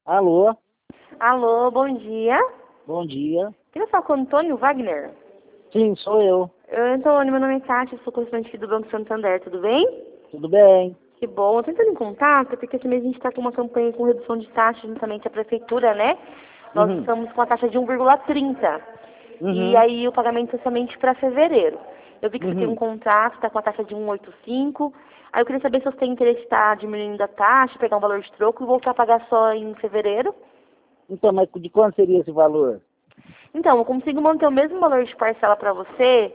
Alô, Alô, bom dia. bom dia. Queria falar com o Antônio Wagner. Sim, sou eu. Antônio, meu nome é Kátia, sou correspondente aqui do Banco Santander, tudo bem? Tudo bem? Que bom. Eu tô entrando em contato porque esse mês a gente está com uma campanha com redução de taxa juntamente à prefeitura, né? Nós Uhum, estamos com a taxa de 1,30. E uhum, aí o pagamento é somente para fevereiro. Eu vi que você tem um uhum. contrato, está com a taxa de 1,85. Aí eu queria saber se você tem interesse em estar diminuindo a taxa, pegar um valor de troco e voltar a pagar só em fevereiro. Então, mas de quanto seria esse valor? Então, eu consigo manter o mesmo valor de parcela para você,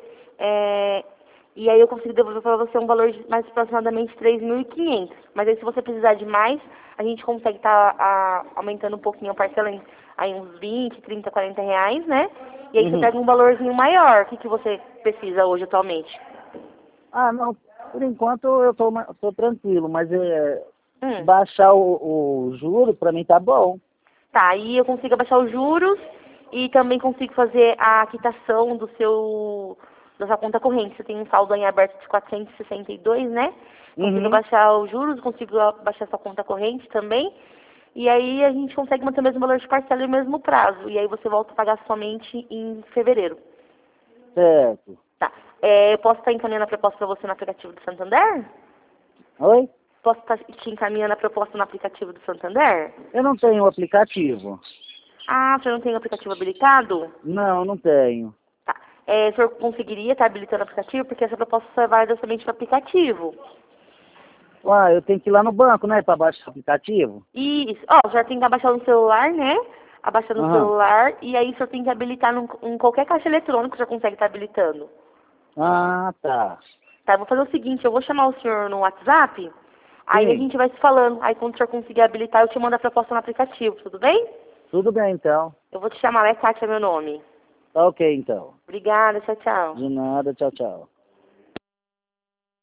e aí eu consigo devolver para você um valor de mais aproximadamente 3.500. Mas aí se você precisar de mais, a gente consegue estar aumentando um pouquinho a parcela em aí uns 20, 30, 40 reais, né? E aí você Uhum. pega um valorzinho maior. O que, que você precisa hoje atualmente? Ah, não, por enquanto eu tô tranquilo, mas Hum. baixar o juro para mim tá bom. Tá, aí eu consigo abaixar os juros e também consigo fazer a quitação da sua conta corrente. Você tem um saldo em aberto de 462, né? Consigo Uhum. abaixar os juros, consigo abaixar sua conta corrente também. E aí a gente consegue manter o mesmo valor de parcela e o mesmo prazo. E aí você volta a pagar somente em fevereiro. Certo. Tá. Eu posso estar encaminhando a proposta para você no aplicativo do Santander? Oi? Posso estar te encaminhando a proposta no aplicativo do Santander? Eu não tenho o aplicativo. Ah, você não tem o aplicativo habilitado? Não, não tenho. Tá. O senhor conseguiria estar habilitando o aplicativo? Porque essa proposta só é válida somente para aplicativo. Ah, eu tenho que ir lá no banco, né, para baixar o aplicativo? E, ó, o senhor tem que abaixar no celular, né? Abaixar no Aham. celular, e aí o senhor tem que habilitar em qualquer caixa eletrônica, o senhor consegue estar habilitando. Ah, tá. Tá, vou fazer o seguinte, eu vou chamar o senhor no WhatsApp, aí a Sim, gente vai se falando. Aí quando o senhor conseguir habilitar, eu te mando a proposta no aplicativo, tudo bem? tudo bem então. Eu vou te chamar, é Kátia, meu nome. Tá ok então. Obrigada, tchau, tchau. De nada, tchau, tchau.